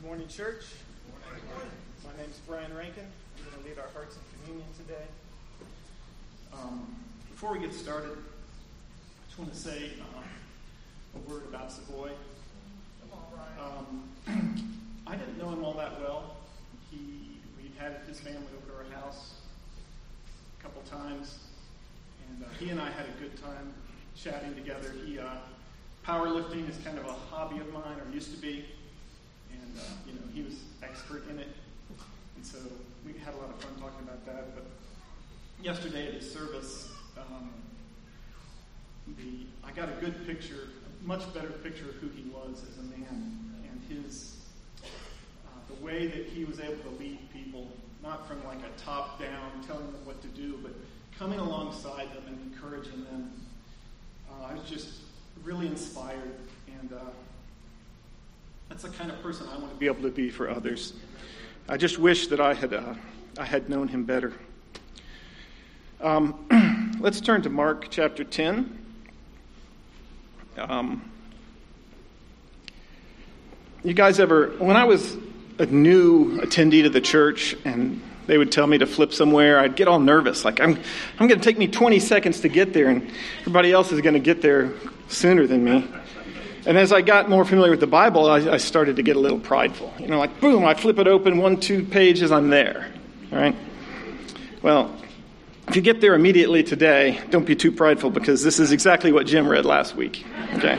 Morning, church. My name is Brian Rankin. I'm going to lead our Hearts in Communion today. Before we get started, I just want to say a word about Savoy. I didn't know him all that well. We'd had his family over to our house a couple times, and he and I had a good time chatting together. Powerlifting is kind of a hobby of mine, or used to be. And, he was expert in it. And so we had a lot of fun talking about that. But yesterday at his service, I got a good picture, a much better picture of who he was as a man. And the way that he was able to lead people, not from like a top-down, telling them what to do, but coming alongside them and encouraging them. I was just really inspired. And that's the kind of person I want to be able to be for others. I just wish that I had known him better. Let's turn to Mark chapter 10. You guys when I was a new attendee to the church and they would tell me to flip somewhere, I'd get all nervous. Like, I'm going to take me 20 seconds to get there, and everybody else is going to get there sooner than me. And as I got more familiar with the Bible, I started to get a little prideful. Like, boom, I flip it open, 1-2 pages, I'm there. All right? Well, if you get there immediately today, don't be too prideful, because this is exactly what Jim read last week. Okay?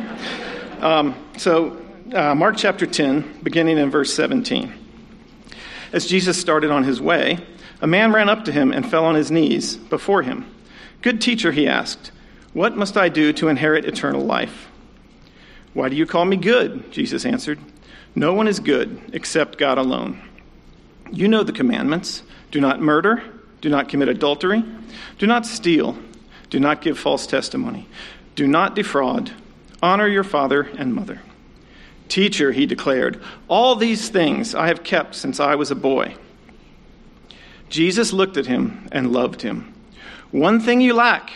Mark chapter 10, beginning in verse 17. As Jesus started on his way, a man ran up to him and fell on his knees before him. "Good teacher," he asked, "what must I do to inherit eternal life?" "Why do you call me good?" Jesus answered. "No one is good except God alone. You know the commandments. Do not murder. Do not commit adultery. Do not steal. Do not give false testimony. Do not defraud. Honor your father and mother." "Teacher," he declared, "all these things I have kept since I was a boy." Jesus looked at him and loved him. "One thing you lack."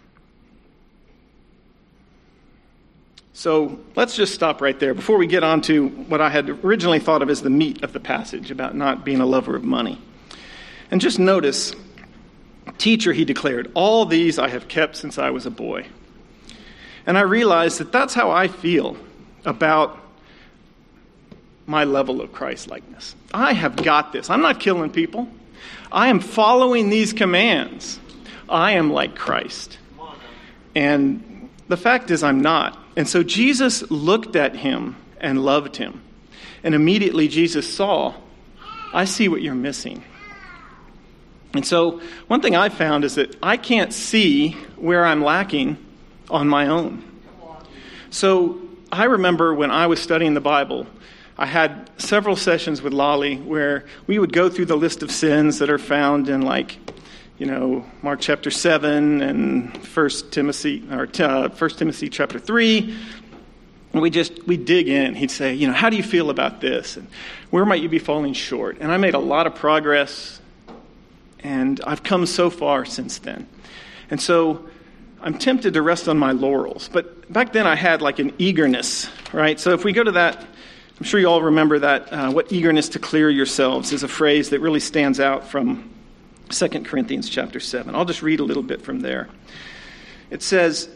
So let's just stop right there before we get on to what I had originally thought of as the meat of the passage about not being a lover of money. And just notice, "Teacher," he declared, "all these I have kept since I was a boy." And I realized that that's how I feel about my level of Christ-likeness. I have got this. I'm not killing people. I am following these commands. I am like Christ. And the fact is I'm not. And so Jesus looked at him and loved him. And immediately Jesus saw, I see what you're missing. And so one thing I found is that I can't see where I'm lacking on my own. So I remember when I was studying the Bible, I had several sessions with Lolly where we would go through the list of sins that are found in Mark chapter 7 and 1 Timothy chapter 3. And we dig in. He'd say, how do you feel about this? And where might you be falling short? And I made a lot of progress, and I've come so far since then. And so I'm tempted to rest on my laurels. But back then I had like an eagerness, right? So if we go to that, I'm sure you all remember that what eagerness to clear yourselves is a phrase that really stands out from 2 Corinthians chapter 7. I'll just read a little bit from there. It says,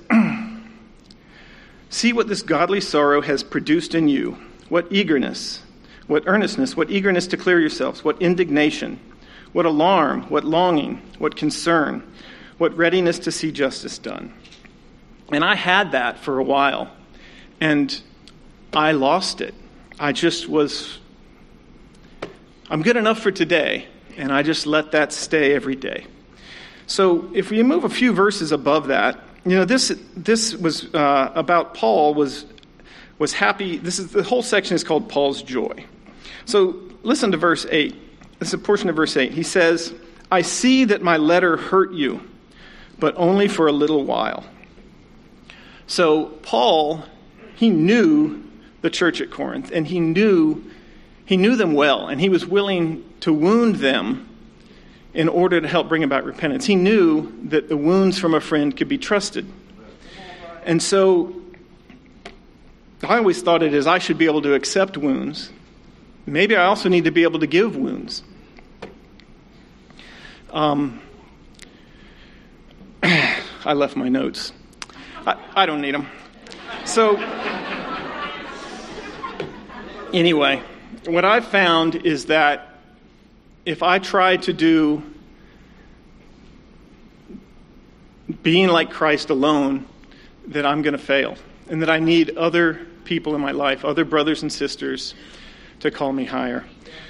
"See what this godly sorrow has produced in you. What eagerness, what earnestness, what eagerness to clear yourselves, what indignation, what alarm, what longing, what concern, what readiness to see justice done." And I had that for a while, and I lost it. I'm good enough for today, and I just let that stay every day. So if we move a few verses above that, this was about Paul was happy. The whole section is called Paul's joy. So listen to verse 8. This is a portion of verse 8. He says, "I see that my letter hurt you, but only for a little while." So Paul, he knew the church at Corinth, and he knew them well, and he was willing to wound them in order to help bring about repentance. He knew that the wounds from a friend could be trusted. And so I always thought it as I should be able to accept wounds maybe I also need to be able to give wounds. I left my notes. I don't need them. So, anyway, what I've found is that if I try to do being like Christ alone, that I'm going to fail, and that I need other people in my life, other brothers and sisters, to call me higher.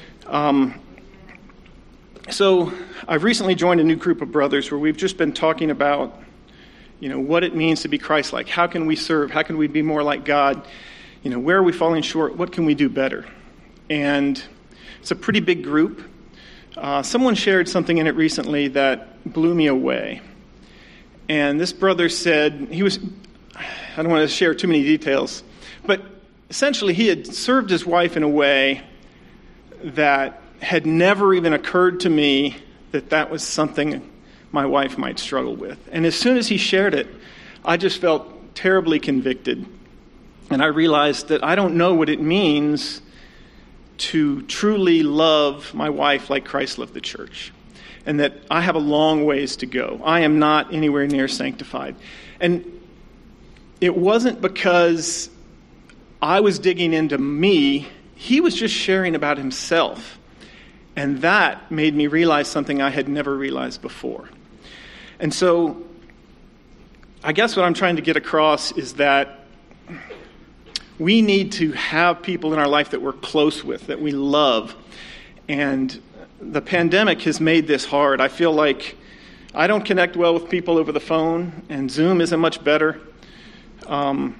So I've recently joined a new group of brothers where we've just been talking about, what it means to be Christ-like. How can we serve? How can we be more like God? Where are we falling short? What can we do better? And it's a pretty big group. Someone shared something in it recently that blew me away. And this brother said, I don't want to share too many details, but essentially he had served his wife in a way that had never even occurred to me that was something my wife might struggle with. And as soon as he shared it, I just felt terribly convicted. And I realized that I don't know what it means to truly love my wife like Christ loved the church. And that I have a long ways to go. I am not anywhere near sanctified. And it wasn't because I was digging into me. He was just sharing about himself. And that made me realize something I had never realized before. And so I guess what I'm trying to get across is that we need to have people in our life that we're close with, that we love. And the pandemic has made this hard. I feel like I don't connect well with people over the phone, and Zoom isn't much better. Now,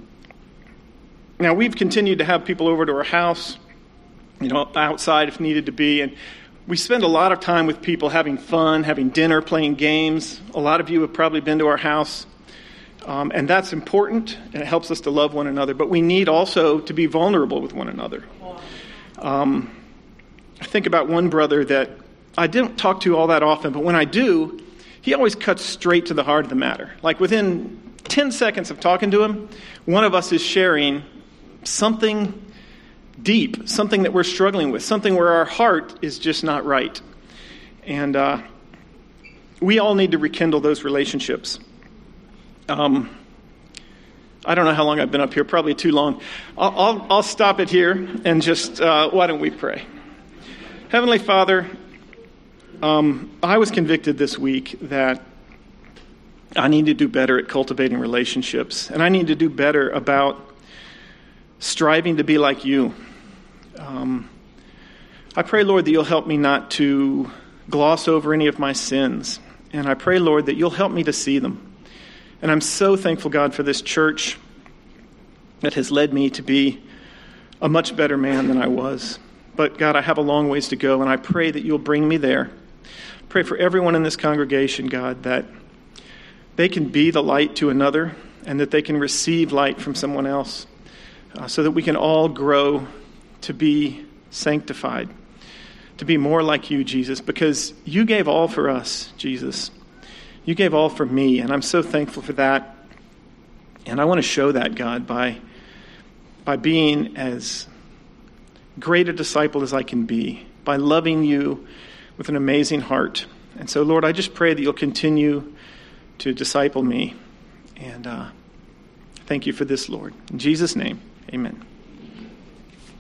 we've continued to have people over to our house, outside if needed to be, and we spend a lot of time with people having fun, having dinner, playing games. A lot of you have probably been to our house, and that's important, and it helps us to love one another, but we need also to be vulnerable with one another. I think about one brother that I didn't talk to all that often, but when I do, he always cuts straight to the heart of the matter. Like within 10 seconds of talking to him, one of us is sharing something deep, something that we're struggling with, something where our heart is just not right. And we all need to rekindle those relationships. I don't know how long I've been up here, probably too long. I'll stop it here and just, why don't we pray? Heavenly Father, I was convicted this week that I need to do better at cultivating relationships, and I need to do better about striving to be like you. I pray, Lord, that you'll help me not to gloss over any of my sins, and I pray, Lord, that you'll help me to see them. And I'm so thankful, God, for this church that has led me to be a much better man than I was. But, God, I have a long ways to go, and I pray that you'll bring me there. Pray for everyone in this congregation, God, that they can be the light to another and that they can receive light from someone else so that we can all grow to be sanctified, to be more like you, Jesus, because you gave all for us, Jesus. You gave all for me, and I'm so thankful for that. And I want to show that, God, by being as great a disciple as I can be, by loving you with an amazing heart. And so, Lord, I just pray that you'll continue to disciple me. And thank you for this, Lord. In Jesus' name, amen.